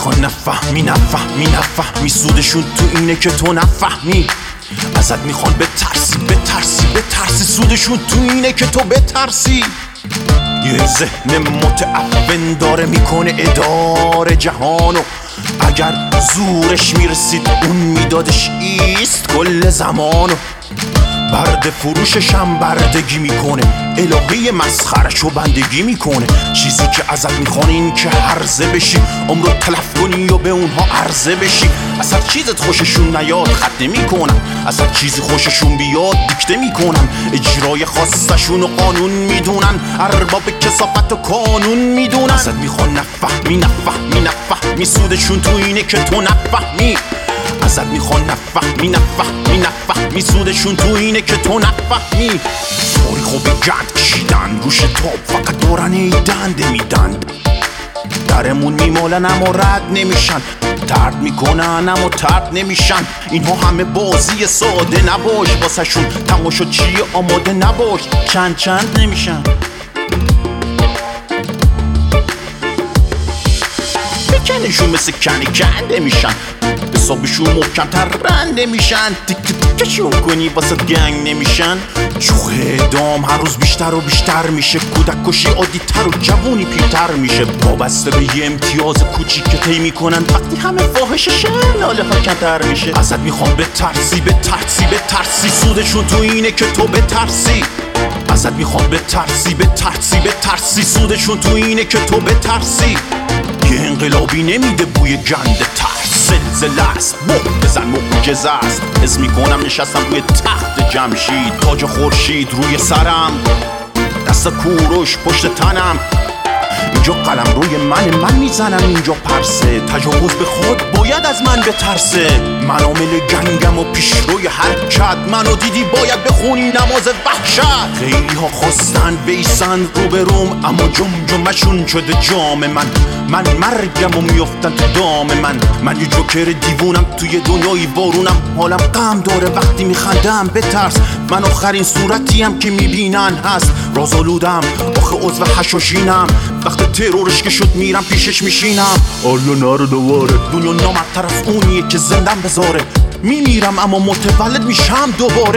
میخوان نفهمی سودشون تو اینه که تو نفهمی. ازت میخوان بترسی سودشون تو اینه که تو بترسی. یه ذهن متعفن داره میکنه اداره جهانو، اگر زورش میرسید اون میدادش ایست کل زمانو. برد فروشش هم بردگی میکنه، الهه مسخرشو بندگی میکنه. چیزی که ازت میخوان این که هرزه بشی، عمرو تلف کنی و به اونها عرضه بشی. اصلا چیزت خوششون نیاد خط نمیکنن، اصلا چیزی خوششون بیاد دیکته میکنن. اجرای خاصشون و قانون میدونن، ارباب کثافت و قانون میدونن. ازت میخوان نفهمی سودشون تو اینه که تو نفهمی. ازت میخوان نفهمی سودشون تو اینه که تو نفهمی. طوری خوب گند کشیدن روش تاب، فقط دارن ایدنده میدن. درمون میمالن اما رد نمیشن، ترد میکنن اما ترد نمیشن. اینها همه بازی ساده نباش، واسه شون تماشا چیه آماده نباش. چند نمیشن، بکنشون مثل کنده میشن، حسابشون محکمتر رنده میشن. تکشون کنی واسه گنگ نمیشن. چوخ اعدام هر روز بیشتر و بیشتر میشه، کودک کشی عادی تر و جوونی پیرتر میشه. وابسته به یه امتیاز کوچیک که طی میکنن، وقتی همه فاحششن ناله ها کمتر میشه. ازت میخوان بترسی سودشون تو اینه که تو بترسی. ازت میخوان بترسی سودشون تو اینه که تو بترسی. یه انقلابی نمیده بوی گند ترس، زلزله است بزن معجزه است. حس میکنم نشستم روی تخت جمشید، تاج خورشید روی سرم، دست کوروش پشت تنم. اینجا قلم روی من میزنم، اینجا پرسه. تجاوز به خود باید از من بترسه. من عامل گنگم و پیشروی حرکت، منو دیدی باید بخونی نماز وحشت. خیلی ها خواستن بیسن رو به روم، اما جمجمشون شده جام من مرگم و میافتن تو دام من یه جوکر دیوونم توی دنیای وارونم. حالم غم داره وقتی میخندم بترس، من آخرین صورتیم که میبینن هست. رازآلودم آخه عضو حشاشینم، وقت ترورش که شد میرم پیشش میشینم. آیا نره دواره دنیا نامرتر از اونیه که زندم بذاره. میمیرم اما متولد میشم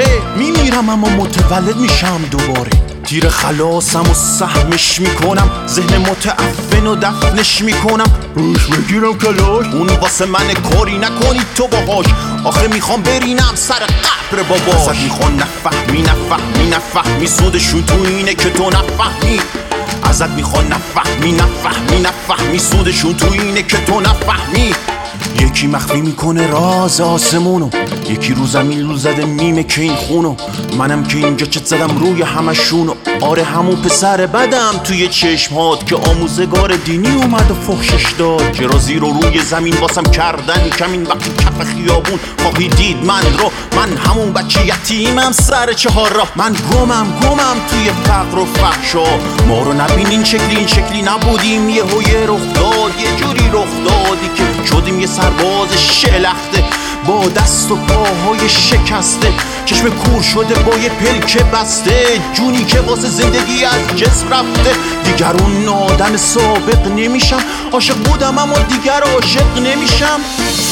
دوباره. تیر خلاصم و سهمش میکنم، ذهن متعفن و دفنش میکنم. روش بگیرم کلاش، اون واسه من کاری نکنی تو باهاش. آخه میخوام برینم سر قبر باباش. ازت میخوان نفهمی سودشون تو اینه که تو نفهمی. ازت میخوان نفهمی سودشون تو اینه که تو نفهمی. یکی مخفی میکنه راز آسمونو، یکی رو زمین لو زده میمه که این خونو. منم که اینجا چت زدم روی همشونو. آره همون پسر بدم توی چشمات که آموزگار دینی اومد و فحشش داد. چرا زیر و روی زمین واسم کردن کمین، وقتی کف خیابون خواهی دید من رو. من همون بچه یتیمم سر چهار راه. من گمم توی فقر و فحشا. ما رو نبین این شکلی نبودیم. یه رخ داد، یه جوری رخ دادی که شدیم یه سرباز شلخته با دست و پاهای شکسته. چشم کور شده با یه پلکه بسته، جونی که واسه زندگی از جسم رفته. دیگر اون آدم سابق نمیشم، عاشق بودم اما دیگر عاشق نمیشم.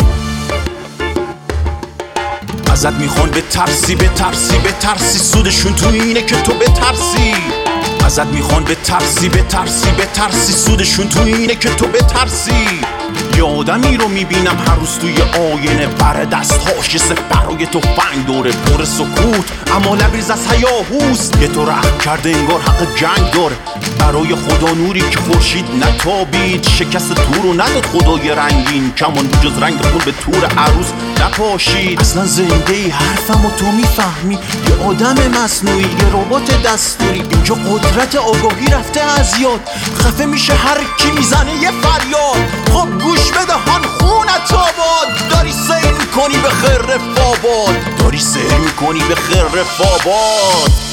ازت میخوان بترسی سودشون تو اینه که تو بترسی. ازت میخوان بترسی سودشون تو اینه که تو بترسی. یه آدمی رو میبینم هر روز توی آینه، بر دستهاش یه برای تفنگ دوره، پر سکوت اما لبریز از هیاهوست. یه تو رحم کرده انگار حق جنگ داره، برای خدا نوری که خورشید نتابید. شکست تور رو نداد خدای رنگین، کمان جز رنگ خون به تور عروس نپاشید. اصلا زنده ای حرفم و تو میفهمی، یه آدم مصنوعی، یه ربات دستوری. اینجا قدرت آگاهی رفته از یاد، خفه میشه هر کی میزنه یه فریاد. خب گوش بده هان خونت آباد، داری سیر میکنی به خرف آباد.